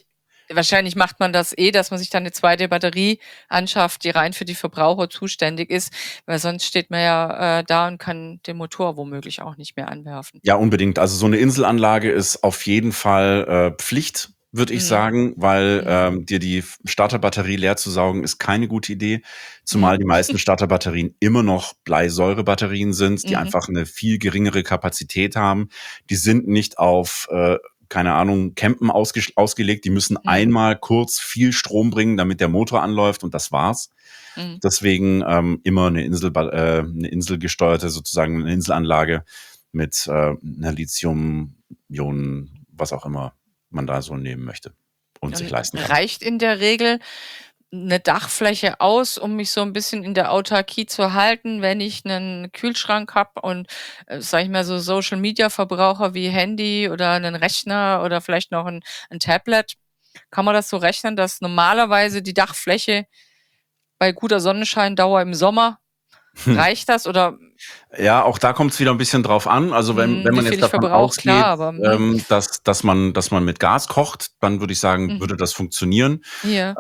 Wahrscheinlich macht man das dass man sich dann eine zweite Batterie anschafft, die rein für die Verbraucher zuständig ist, weil sonst steht man ja da und kann den Motor womöglich auch nicht mehr anwerfen. Ja, unbedingt. Also so eine Inselanlage ist auf jeden Fall Pflicht, würde ich sagen, weil dir die Starterbatterie leer zu saugen, ist keine gute Idee. Zumal die meisten Starterbatterien immer noch Bleisäurebatterien sind, die einfach eine viel geringere Kapazität haben. Die sind nicht auf keine Ahnung, Campen ausgelegt. Die müssen einmal kurz viel Strom bringen, damit der Motor anläuft und das war's. Deswegen immer eine inselgesteuerte, sozusagen eine Inselanlage mit einer Lithium-Ionen, was auch immer man da so nehmen möchte und sich leisten kann. Reicht in der Regel eine Dachfläche aus, um mich so ein bisschen in der Autarkie zu halten, wenn ich einen Kühlschrank habe und, sage ich mal, so Social-Media-Verbraucher wie Handy oder einen Rechner oder vielleicht noch ein Tablet? Kann man das so rechnen, dass normalerweise die Dachfläche bei guter Sonnenscheindauer im Sommer reicht das oder Ja, auch da kommt es wieder ein bisschen drauf an. Also wenn wie man viel jetzt ich davon verbrauche, klar, ausgeht, aber dass man mit Gas kocht, dann würde ich sagen, würde das funktionieren. ja,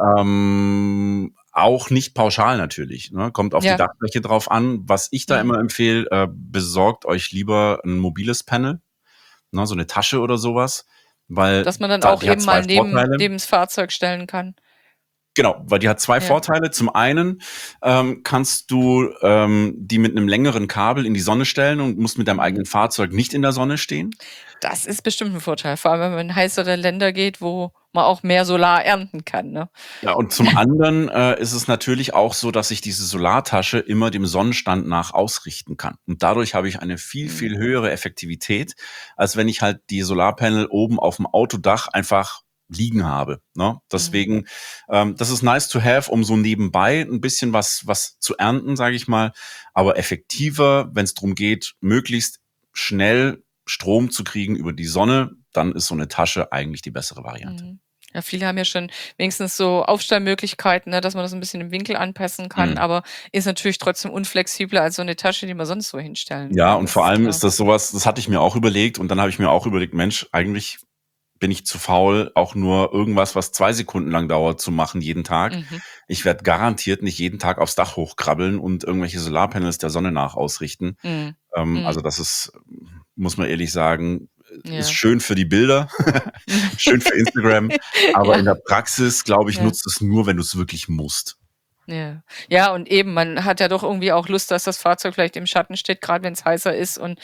Auch nicht pauschal natürlich, ne? Kommt auf die ja, Dachfläche drauf an. Was ich da immer empfehle, besorgt euch lieber ein mobiles Panel, ne, so eine Tasche oder sowas, weil dass man dann da auch die hat eben mal 2 Vorteile. neben das Fahrzeug stellen kann. Genau, weil die hat 2 Ja. Vorteile. Zum einen kannst du die mit einem längeren Kabel in die Sonne stellen und musst mit deinem eigenen Fahrzeug nicht in der Sonne stehen. Das ist bestimmt ein Vorteil, vor allem wenn man in heißere Länder geht, wo man auch mehr Solar ernten kann, ne? Ja, und zum anderen ist es natürlich auch so, dass ich diese Solartasche immer dem Sonnenstand nach ausrichten kann. Und dadurch habe ich eine viel, viel höhere Effektivität, als wenn ich halt die Solarpanel oben auf dem Autodach einfach liegen habe. Ne? Deswegen, das ist nice to have, um so nebenbei ein bisschen was zu ernten, sage ich mal. Aber effektiver, wenn es darum geht, möglichst schnell Strom zu kriegen über die Sonne, dann ist so eine Tasche eigentlich die bessere Variante. Ja, viele haben ja schon wenigstens so Aufstellmöglichkeiten, ne, dass man das ein bisschen im Winkel anpassen kann, aber ist natürlich trotzdem unflexibler als so eine Tasche, die man sonst so hinstellen Ja, kann. und Das vor ist allem klar. ist das sowas, das hatte ich mir auch überlegt und dann habe ich mir auch überlegt, Mensch, eigentlich bin ich zu faul, auch nur irgendwas, was 2 Sekunden lang dauert, zu machen jeden Tag. Ich werde garantiert nicht jeden Tag aufs Dach hochkrabbeln und irgendwelche Solarpanels der Sonne nach ausrichten. Also das ist, muss man ehrlich sagen, Ja. ist schön für die Bilder, schön für Instagram, aber Ja. in der Praxis, glaube ich, Ja. nutzt es nur, wenn du es wirklich musst. Ja. Ja, und eben, man hat ja doch irgendwie auch Lust, dass das Fahrzeug vielleicht im Schatten steht, gerade wenn es heißer ist und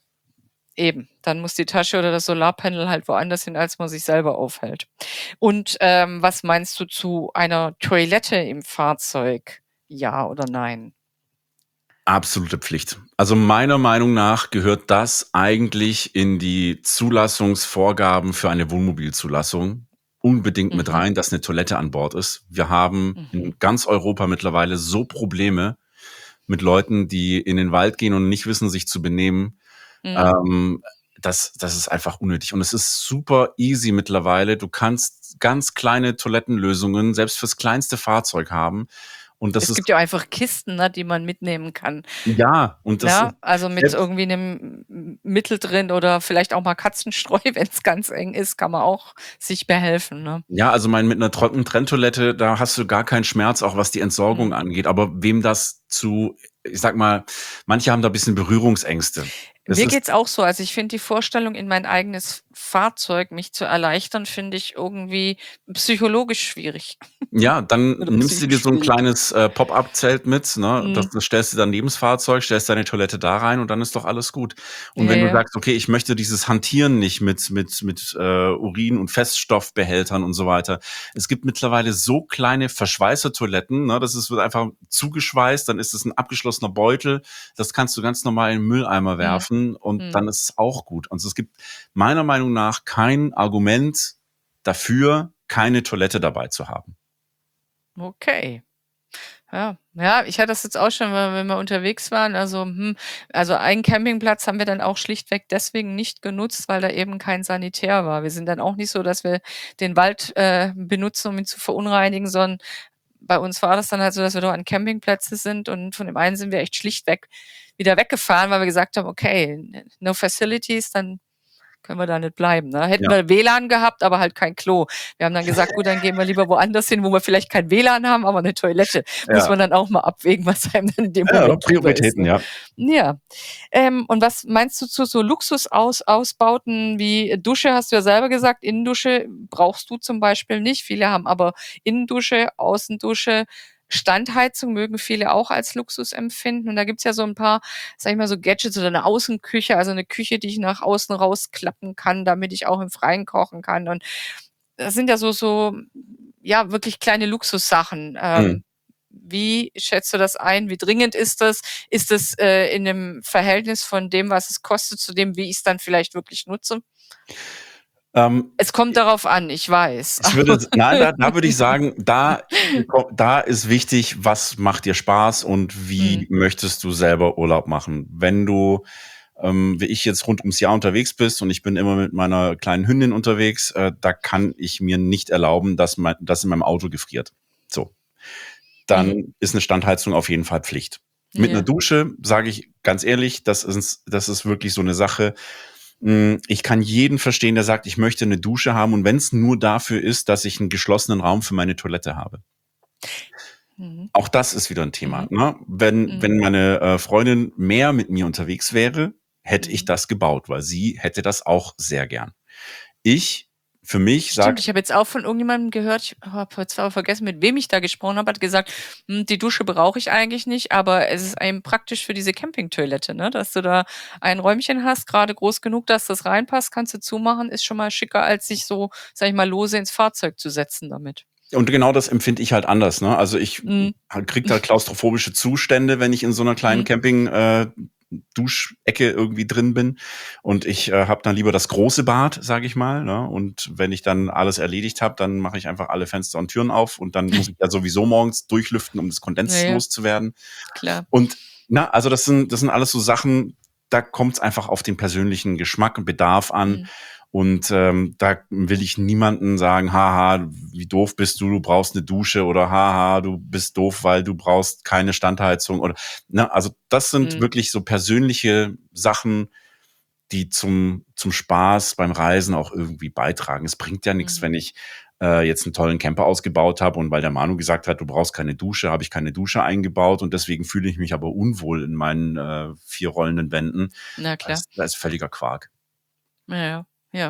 eben, dann muss die Tasche oder das Solarpanel halt woanders hin, als man sich selber aufhält. Und, was meinst du zu einer Toilette im Fahrzeug? Ja oder nein? Absolute Pflicht. Also meiner Meinung nach gehört das eigentlich in die Zulassungsvorgaben für eine Wohnmobilzulassung unbedingt mit rein, dass eine Toilette an Bord ist. Wir haben in ganz Europa mittlerweile so Probleme mit Leuten, die in den Wald gehen und nicht wissen, sich zu benehmen. Das ist einfach unnötig. Und es ist super easy mittlerweile. Du kannst ganz kleine Toilettenlösungen selbst fürs kleinste Fahrzeug haben. Und das Es ist gibt ja einfach Kisten, ne, die man mitnehmen kann. ja, und das Ja, also mit selbst irgendwie 'nem Mittel drin oder vielleicht auch mal Katzenstreu, wenn's ganz eng ist, kann man auch sich behelfen, ne? ja, also mit einer Trockentrenntoilette, da hast du gar keinen Schmerz, auch was die Entsorgung angeht. Aber wem das ich sag mal, manche haben da ein bisschen Berührungsängste. Das Mir ist geht's auch so. Also, ich finde die Vorstellung, in mein eigenes Fahrzeug mich zu erleichtern, finde ich irgendwie psychologisch schwierig ja, dann oder nimmst du dir psychisch so ein schwierig. kleines Pop-up-Zelt mit, ne? Mhm. Das stellst du dann neben's Fahrzeug, stellst deine Toilette da rein und dann ist doch alles gut. Und Ja, wenn du ja. sagst: „Okay, ich möchte dieses Hantieren nicht mit Urin und Feststoffbehältern und so weiter." Es gibt mittlerweile so kleine Verschweißertoiletten, ne? Wird einfach zugeschweißt, dann ist es ein abgeschlossener Beutel. Das kannst du ganz normal in 'n Mülleimer Mhm. werfen und Mhm. dann ist es auch gut. Also, es gibt meiner Meinung nach kein Argument dafür, keine Toilette dabei zu haben. Okay. Ja. Ja, ich hatte das jetzt auch schon, wenn wir unterwegs waren. Also einen Campingplatz haben wir dann auch schlichtweg deswegen nicht genutzt, weil da eben kein Sanitär war. Wir sind dann auch nicht so, dass wir den Wald, benutzen, um ihn zu verunreinigen, sondern bei uns war das dann halt so, dass wir da an Campingplätze sind und von dem einen sind wir echt schlichtweg wieder weggefahren, weil wir gesagt haben: „Okay, no facilities, dann können wir da nicht bleiben. Ne? Hätten Ja. wir WLAN gehabt, aber halt kein Klo. Wir haben dann gesagt, gut, dann gehen wir lieber woanders hin, wo wir vielleicht kein WLAN haben, aber eine Toilette. Muss Ja. man dann auch mal abwägen, was einem dann in dem Ja, Moment lieber ist. Prioritäten, Ne? ja. Ja. Und was meinst du zu so Luxusausbauten wie Dusche, hast du ja selber gesagt, Innendusche brauchst du zum Beispiel nicht. Viele haben aber Innendusche, Außendusche, Standheizung mögen viele auch als Luxus empfinden. Und da gibt's ja so ein paar, sag ich mal, so Gadgets oder eine Außenküche, also eine Küche, die ich nach außen rausklappen kann, damit ich auch im Freien kochen kann. Und das sind ja so, ja, wirklich kleine Luxussachen. Mhm. Wie schätzt du das ein? Wie dringend ist das? Ist das in dem Verhältnis von dem, was es kostet, zu dem, wie ich es dann vielleicht wirklich nutze? Es kommt darauf an, ich weiß. Da würde ich sagen, da ist wichtig, was macht dir Spaß und wie möchtest du selber Urlaub machen. Wenn du, wie ich jetzt rund ums Jahr unterwegs bist und ich bin immer mit meiner kleinen Hündin unterwegs, da kann ich mir nicht erlauben, dass in meinem Auto gefriert. So. Dann ist eine Standheizung auf jeden Fall Pflicht. Mit einer Dusche, sage ich ganz ehrlich, das ist wirklich so eine Sache. Ich kann jeden verstehen, der sagt, ich möchte eine Dusche haben und wenn es nur dafür ist, dass ich einen geschlossenen Raum für meine Toilette habe. Auch das ist wieder ein Thema. Ne? Wenn meine Freundin mehr mit mir unterwegs wäre, hätte ich das gebaut, weil sie hätte das auch sehr gern. Für mich Stimmt, ich habe jetzt auch von irgendjemandem gehört, ich habe jetzt aber vergessen, mit wem ich da gesprochen habe, hat gesagt, die Dusche brauche ich eigentlich nicht, aber es ist einem praktisch für diese Campingtoilette, ne? Dass du da ein Räumchen hast, gerade groß genug, dass das reinpasst, kannst du zumachen, ist schon mal schicker, als sich so, sag ich mal, lose ins Fahrzeug zu setzen damit. Und genau das empfinde ich halt anders. Ne? Also ich kriege da klaustrophobische Zustände, wenn ich in so einer kleinen Duschecke irgendwie drin bin und ich habe dann lieber das große Bad, sage ich mal, ne? Und wenn ich dann alles erledigt habe, dann mache ich einfach alle Fenster und Türen auf und dann muss ich ja sowieso morgens durchlüften, um das Kondens loszuwerden. Klar. Und also das sind alles so Sachen, da kommt es einfach auf den persönlichen Geschmack und Bedarf an. Und da will ich niemanden sagen, haha, wie doof bist du brauchst eine Dusche oder haha, du bist doof, weil du brauchst keine Standheizung oder also das sind wirklich so persönliche Sachen, die zum Spaß beim Reisen auch irgendwie beitragen. Es bringt ja nichts, wenn ich jetzt einen tollen Camper ausgebaut habe und weil der Manu gesagt hat, du brauchst keine Dusche, habe ich keine Dusche eingebaut und deswegen fühle ich mich aber unwohl in meinen 4 rollenden Wänden. Na klar. Das ist völliger Quark. Ja.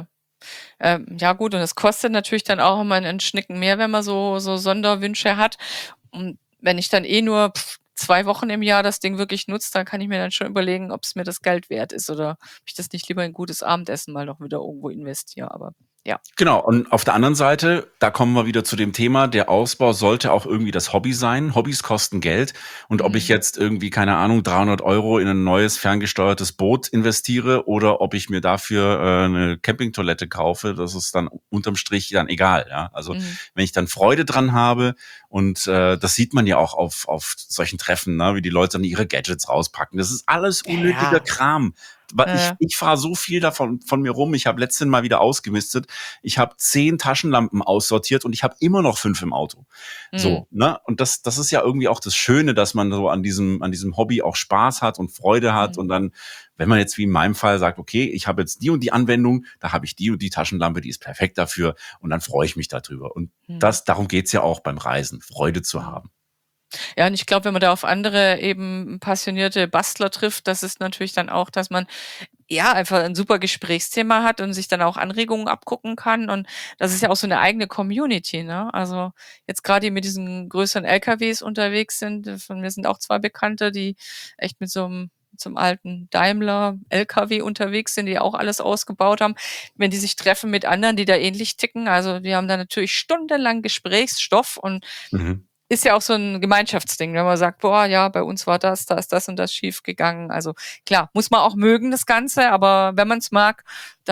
Ja gut, und es kostet natürlich dann auch immer einen Schnicken mehr, wenn man so Sonderwünsche hat. Und wenn ich dann nur 2 Wochen im Jahr das Ding wirklich nutze, dann kann ich mir dann schon überlegen, ob es mir das Geld wert ist oder ob ich das nicht lieber in ein gutes Abendessen mal noch wieder irgendwo investiere. Aber ja. Genau, und auf der anderen Seite, da kommen wir wieder zu dem Thema, der Ausbau sollte auch irgendwie das Hobby sein. Hobbys kosten Geld. Und ob ich jetzt irgendwie, keine Ahnung, 300 € in ein neues ferngesteuertes Boot investiere oder ob ich mir dafür eine Campingtoilette kaufe, das ist dann unterm Strich dann egal. Ja? Also wenn ich dann Freude dran habe und das sieht man ja auch auf solchen Treffen, ne? Wie die Leute dann ihre Gadgets rauspacken. Das ist alles unnötiger Kram. Ich fahre so viel davon von mir rum. Ich habe letztens mal wieder ausgemistet. Ich habe 10 Taschenlampen aussortiert und ich habe immer noch 5 im Auto. So, ne? Und das ist ja irgendwie auch das Schöne, dass man so an diesem Hobby auch Spaß hat und Freude hat. Und dann, wenn man jetzt wie in meinem Fall sagt, okay, ich habe jetzt die und die Anwendung, da habe ich die und die Taschenlampe, die ist perfekt dafür. Und dann freue ich mich darüber. Und darum geht's ja auch beim Reisen, Freude zu haben. Ja, und ich glaube, wenn man da auf andere eben passionierte Bastler trifft, das ist natürlich dann auch, dass man einfach ein super Gesprächsthema hat und sich dann auch Anregungen abgucken kann. Und das ist ja auch so eine eigene Community, ne? Also jetzt gerade mit diesen größeren LKWs unterwegs sind, von mir sind auch 2 Bekannte, die echt mit so einem alten Daimler LKW unterwegs sind, die auch alles ausgebaut haben. Wenn die sich treffen mit anderen, die da ähnlich ticken, also wir haben da natürlich stundenlang Gesprächsstoff und ist ja auch so ein Gemeinschaftsding, wenn man sagt, boah, ja, bei uns war da ist das und das schief gegangen. Also klar, muss man auch mögen, das Ganze, aber wenn man es mag,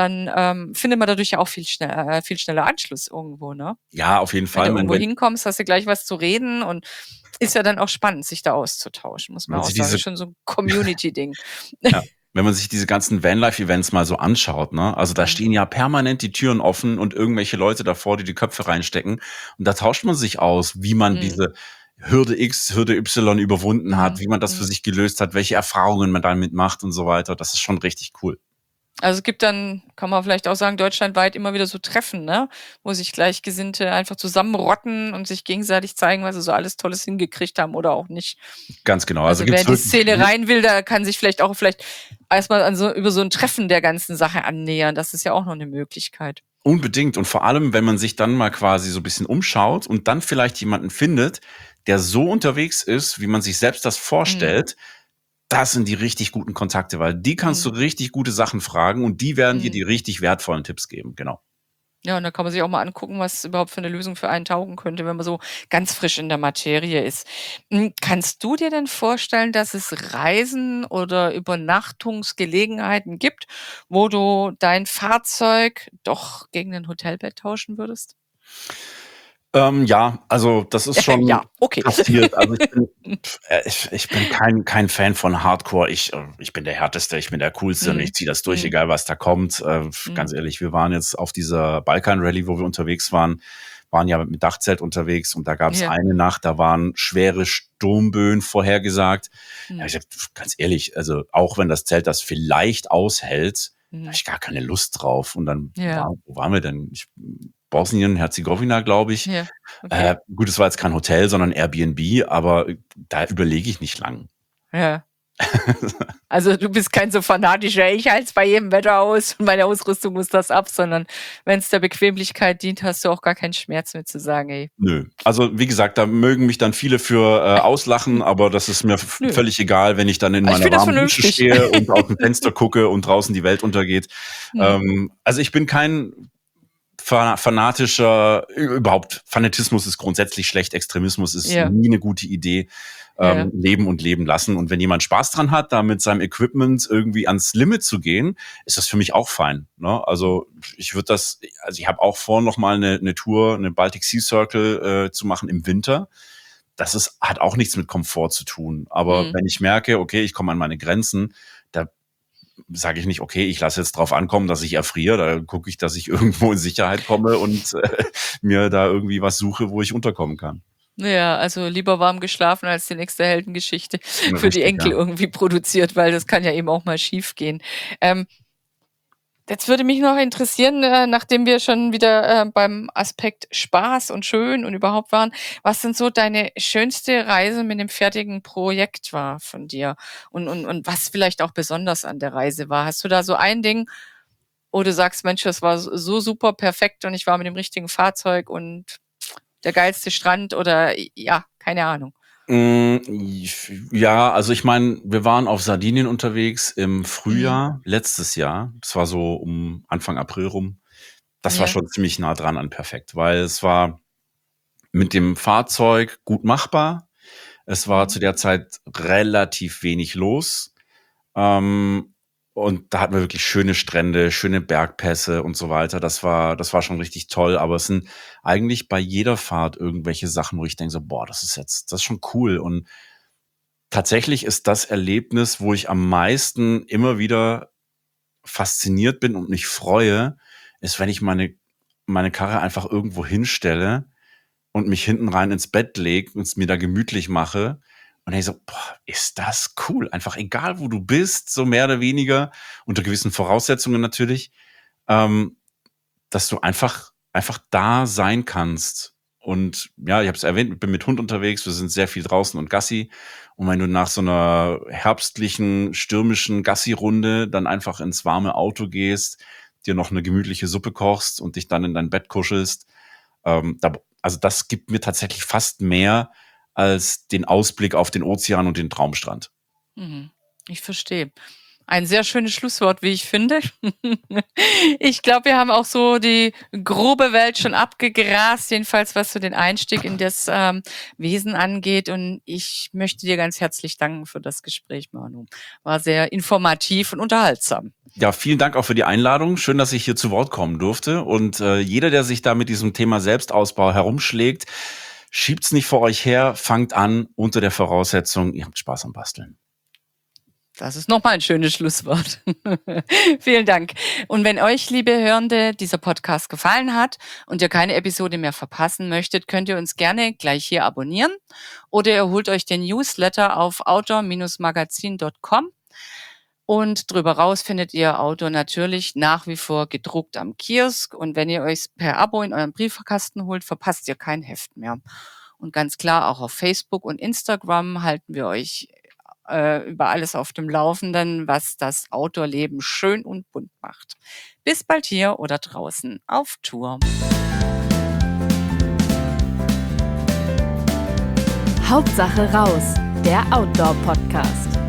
dann findet man dadurch ja auch viel schneller Anschluss irgendwo, ne? Ja, auf jeden Fall. Wenn du irgendwo hinkommst, hast du gleich was zu reden und ist ja dann auch spannend, sich da auszutauschen, muss man auch sagen. Schon so ein Community-Ding. Ja. Wenn man sich diese ganzen Vanlife-Events mal so anschaut, ne? Also da stehen ja permanent die Türen offen und irgendwelche Leute davor, die Köpfe reinstecken. Und da tauscht man sich aus, wie man diese Hürde X, Hürde Y überwunden hat, wie man das für sich gelöst hat, welche Erfahrungen man damit macht und so weiter. Das ist schon richtig cool. Also es gibt dann, kann man vielleicht auch sagen, deutschlandweit immer wieder so Treffen, ne? Wo sich Gleichgesinnte einfach zusammenrotten und sich gegenseitig zeigen, was sie so alles Tolles hingekriegt haben oder auch nicht. Ganz genau. Also wer gibt's in die wirklich, Szene rein will, der kann sich vielleicht erstmal über so ein Treffen der ganzen Sache annähern. Das ist ja auch noch eine Möglichkeit. unbedingt. Und vor allem, wenn man sich dann mal quasi so ein bisschen umschaut und dann vielleicht jemanden findet, der so unterwegs ist, wie man sich selbst das Mhm. vorstellt, das sind die richtig guten Kontakte, weil die kannst du Mhm. richtig gute Sachen fragen und die werden dir die Mhm. richtig wertvollen Tipps geben. Genau. Ja, und da kann man sich auch mal angucken, was überhaupt für eine Lösung für einen taugen könnte, wenn man so ganz frisch in der Materie ist. Kannst du dir denn vorstellen, dass es Reisen oder Übernachtungsgelegenheiten gibt, wo du dein Fahrzeug doch gegen ein Hotelbett tauschen würdest? Ja, also das ist schon Ja, okay. passiert. Also ich bin kein Fan von Hardcore. Ich bin der Härteste, ich bin der Coolste und Mhm. ich ziehe das durch, Mhm. egal was da kommt. Ganz Mhm. ehrlich, wir waren jetzt auf dieser Balkan-Rallye, wo wir unterwegs waren ja mit Dachzelt unterwegs und da gab es Ja. eine Nacht, da waren schwere Sturmböen vorhergesagt. Da hab Mhm. ich gesagt, ganz ehrlich, also auch wenn das Zelt das vielleicht aushält, da habe Mhm. ich gar keine Lust drauf. Und dann Ja. wo waren wir denn? Bosnien-Herzegowina, glaube ich. Ja. Okay. Gut, es war jetzt kein Hotel, sondern Airbnb, aber da überlege ich nicht lang. Ja. Also du bist kein so fanatischer, ich halte es bei jedem Wetter aus und meine Ausrüstung muss das ab, sondern wenn es der Bequemlichkeit dient, hast du auch gar keinen Schmerz mit zu sagen, ey. Nö. Also, wie gesagt, da mögen mich dann viele für auslachen, aber das ist mir Nö. völlig egal, wenn ich dann in Also ich meiner finde das warmen Dusche vernünftig. stehe und aus dem Fenster gucke und draußen die Welt untergeht. Mhm. Also ich bin kein fanatischer, überhaupt Fanatismus ist grundsätzlich schlecht, Extremismus ist Ja, nie eine gute Idee. ja. Leben und leben lassen. Und wenn jemand Spaß dran hat, da mit seinem Equipment irgendwie ans Limit zu gehen, ist das für mich auch fein. Ne? Also ich habe auch vor, noch mal eine Tour, eine Baltic Sea Circle zu machen im Winter. Hat auch nichts mit Komfort zu tun. Aber Mhm. wenn ich merke, okay, ich komme an meine Grenzen, da sage ich nicht, okay, ich lasse jetzt drauf ankommen, dass ich erfriere. Da gucke ich, dass ich irgendwo in Sicherheit komme und mir da irgendwie was suche, wo ich unterkommen kann. Ja, also lieber warm geschlafen als die nächste Heldengeschichte für die Richtig, Enkel ja. irgendwie produziert, weil das kann ja eben auch mal schiefgehen. Ähm, Jetzt würde mich noch interessieren, nachdem wir schon wieder beim Aspekt Spaß und schön und überhaupt waren, was denn so deine schönste Reise mit 'nem fertigen Projekt war von dir? Und was vielleicht auch besonders an der Reise war? Hast du da so ein Ding, wo du sagst: „Mensch, das war so super perfekt und ich war mit dem richtigen Fahrzeug und der geilste Strand“ oder ja, keine Ahnung. Ja, also ich meine, wir waren auf Sardinien unterwegs im Mhm. Frühjahr letztes Jahr. Das war so um Anfang April rum. Das war Ja. schon ziemlich nah dran an perfekt, weil es war mit dem Fahrzeug gut machbar. Es war Mhm. zu der Zeit relativ wenig los. Ähm, und da hatten wir wirklich schöne Strände, schöne Bergpässe und so weiter. Das war schon richtig toll. Aber es sind eigentlich bei jeder Fahrt irgendwelche Sachen, wo ich denke so, boah, das ist schon cool. Und tatsächlich ist das Erlebnis, wo ich am meisten immer wieder fasziniert bin und mich freue, ist, wenn ich meine Karre einfach irgendwo hinstelle und mich hinten rein ins Bett lege und es mir da gemütlich mache. Und ich so, boah, ist das cool. Einfach egal, wo du bist, so mehr oder weniger, unter gewissen Voraussetzungen natürlich, ähm, dass du einfach da sein kannst. Und ja, ich habe es erwähnt, ich bin mit Hund unterwegs, wir sind sehr viel draußen und Gassi. Und wenn du nach so einer herbstlichen, stürmischen Gassi-Runde dann einfach ins warme Auto gehst, dir noch eine gemütliche Suppe kochst und dich dann in dein Bett kuschelst, also das gibt mir tatsächlich fast mehr als den Ausblick auf den Ozean und den Traumstrand. Mhm. Ich verstehe. Ein sehr schönes Schlusswort, wie ich finde. Ich glaube, wir haben auch so die grobe Welt schon abgegrast, jedenfalls was so den Einstieg in das Wesen angeht. Und ich möchte dir ganz herzlich danken für das Gespräch, Manu. War sehr informativ und unterhaltsam. Ja, vielen Dank auch für die Einladung. Schön, dass ich hier zu Wort kommen durfte. Und jeder, der sich da mit diesem Thema Selbstausbau herumschlägt, schiebt's nicht vor euch her, fangt an unter der Voraussetzung, ihr habt Spaß am Basteln. Das ist nochmal ein schönes Schlusswort. Vielen Dank. Und wenn euch, liebe Hörende, dieser Podcast gefallen hat und ihr keine Episode mehr verpassen möchtet, könnt ihr uns gerne gleich hier abonnieren oder ihr holt euch den Newsletter auf outdoor-magazin.com. Und drüber raus findet ihr Outdoor natürlich nach wie vor gedruckt am Kiosk. Und wenn ihr euch per Abo in euren Briefkasten holt, verpasst ihr kein Heft mehr. Und ganz klar, auch auf Facebook und Instagram halten wir euch über alles auf dem Laufenden, was das Outdoor-Leben schön und bunt macht. Bis bald hier oder draußen auf Tour. Hauptsache raus, der Outdoor-Podcast.